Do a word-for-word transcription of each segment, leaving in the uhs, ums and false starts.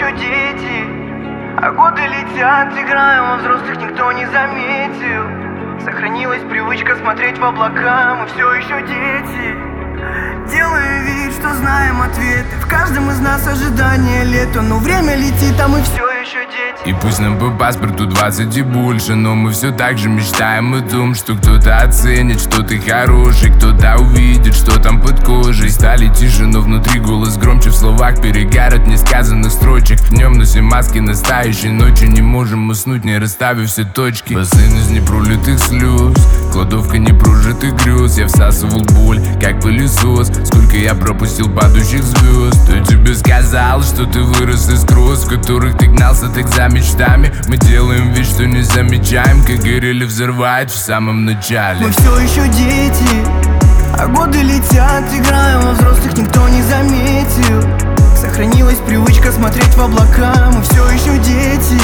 еще дети, а годы летят, играем во взрослых, никто не заметил. Сохранилась привычка смотреть в облака, мы все еще дети. Делаем вид, что знаем ответы, в каждом из нас ожидание лета, но время летит, а мы все еще дети. И пусть нам по паспорту двадцать и больше, но мы все так же мечтаем о том, что кто-то оценит, что ты хороший, кто-то увидит, что там под кожей. Стали тише, но внутри голос громче, в словах перегар от несказанных строчек. Днем носим маски настоящей, ночью не можем уснуть, не расставив все точки. Бассейн из непролитых слез, кладовка непрожитых грез. Я всасывал боль, как пылесос. Сколько я пропустил падающих звезд. Кто тебе сказал, что ты вырос из гроз, в которых ты гнался так за мечтами? Мы делаем вид, что не замечаем, как горели взрывает в самом начале. Мы все еще дети, а годы летят, играем во взрослых, никто не заметил. Сохранилась привычка смотреть в облака, мы все еще дети.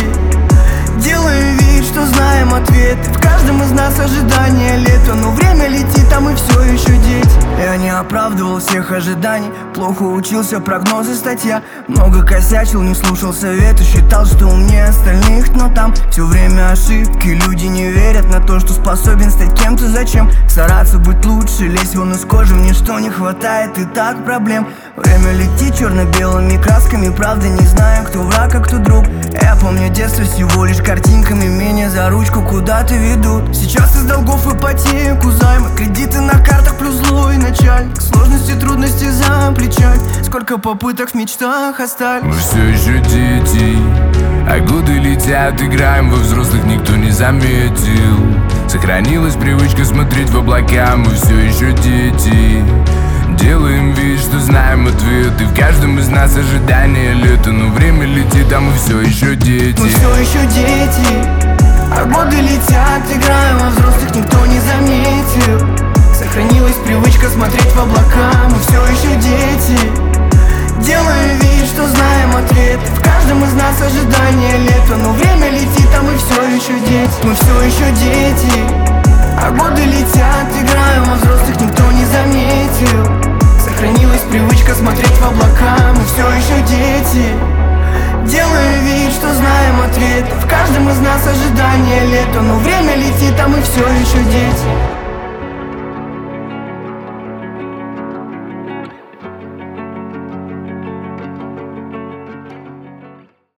Делаем вид, что знаем ответы, в каждом из нас ожидание лета, но время летит, а мы все еще дети. Я не оправдывал всех ожиданий, плохо учился, прогнозы, статья. Много косячил, не слушал советы, считал, что умнее остальных, но там все время ошибки. Люди не верят на то, что способен стать кем-то. Зачем стараться быть лучше, лезть вон из кожи, мне что не хватает и так проблем. Время летит черно-белыми красками, правда не знаю, кто враг, а кто друг. Я помню детство всего лишь картинками, меня за ручку куда-то ведут. Сейчас из долгов ипотеку, займы, кредиты на картах плюс злой начальник. Сложности, трудности за плечами, сколько попыток в мечтах остались. Мы все еще дети, а годы летят, играем во взрослых, никто не заметил. Сохранилась привычка смотреть в облака, мы все еще дети. Делаем вид, что знаем ответы, в каждом из нас ожидание лета, но время летит, а мы все еще дети. Мы все еще дети, а годы летят, играем во взрослых, никто не заметил. Сохранилась привычка смотреть в облака, мы все еще дети. Делаем вид, что знаем ответы, в каждом из нас ожидание лета, но время летит, а мы все еще дети. Мы все еще дети, а годы летят, играем во взрослых, никто не заметил. Сохранилась привычка смотреть в облака, мы все еще дети. Делаем вид, что знаем ответы, в каждом из нас ожидание лета, но время летит, а мы все еще дети.